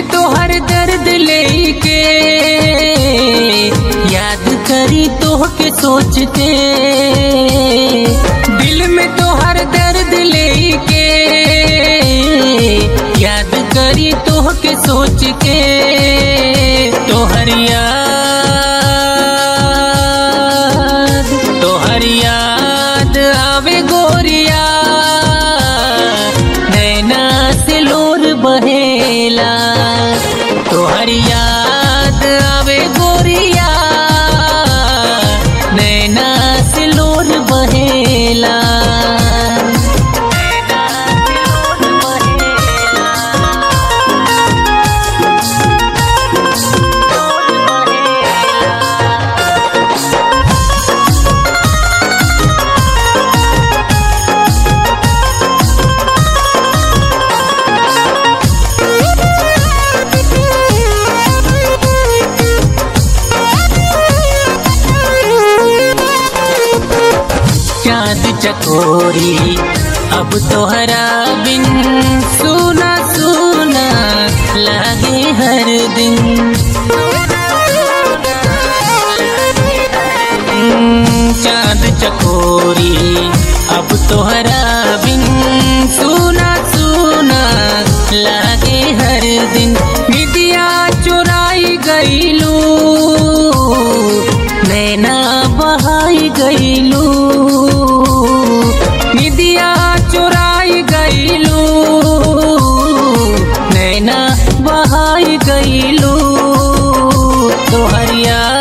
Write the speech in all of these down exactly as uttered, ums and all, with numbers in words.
तोहर दर्द लेके याद करी तोहके सोच के, दिल में तोहर दर्द लेके याद करी तोहके सोच के। तोहर याद तोहर याद आवे गोरिया, नैना से लोर बहेला। तोहर याद आवे गोरिया, नैना से लोर बहेला। चाँद चकोरी अब तोहरा बिन सुना सुना लागे हर दिन। चाँद चकोरी अब तोहरा बिन सुना सुना लागे हर दिन। निदिया चुराई गईलू, नैना बहाई गईलू। निदिया चुराई गईलू, नैना बहाई गईलू। तोहर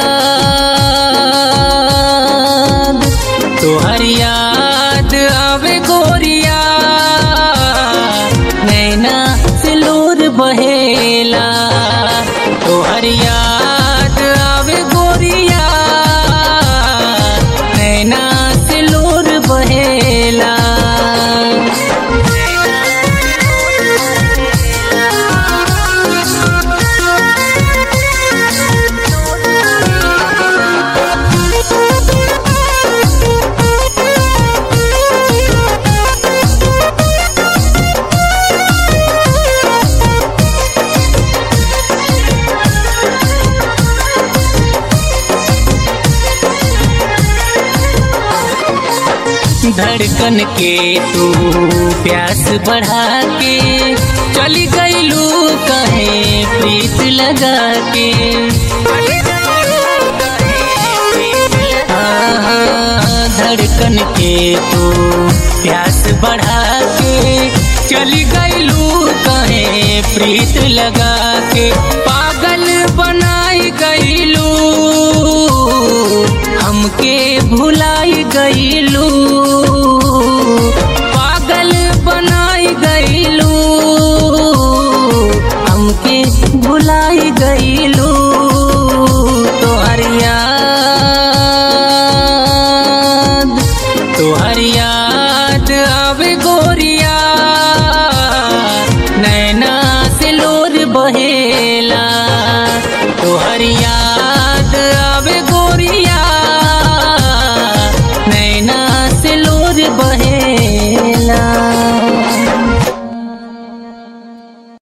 याद तोहर याद आवे गोरिया, नैना से लोर बहेला। तोहर याद आवे गोरिया, नैना से लोर बहेला। धड़कन के तू प्यास बढ़ा के चली गईलू कहे प्रीत लगा के। हाँ, धड़कन के तू प्यास बढ़ा के चली गईलू कहे प्रीत लगा के। पागल बनाई गईलू, हमके भुलाई गईलू। पागल बनाई गईलू, हमके भुलाई गईलू।